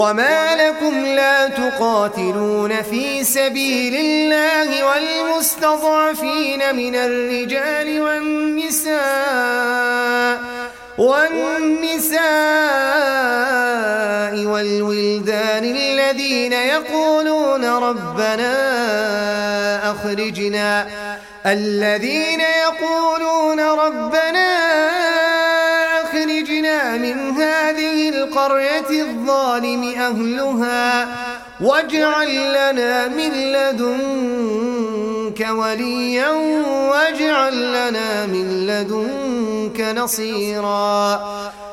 وما لكم لا تقاتلون في سبيل الله والمستضعفين من الرجال والنساء والولدان الذين يقولون ربنا أخرجنا من هذه القرية الظالم أهلها واجعل لنا من لدنك وليا واجعل لنا من لدنك نصيرا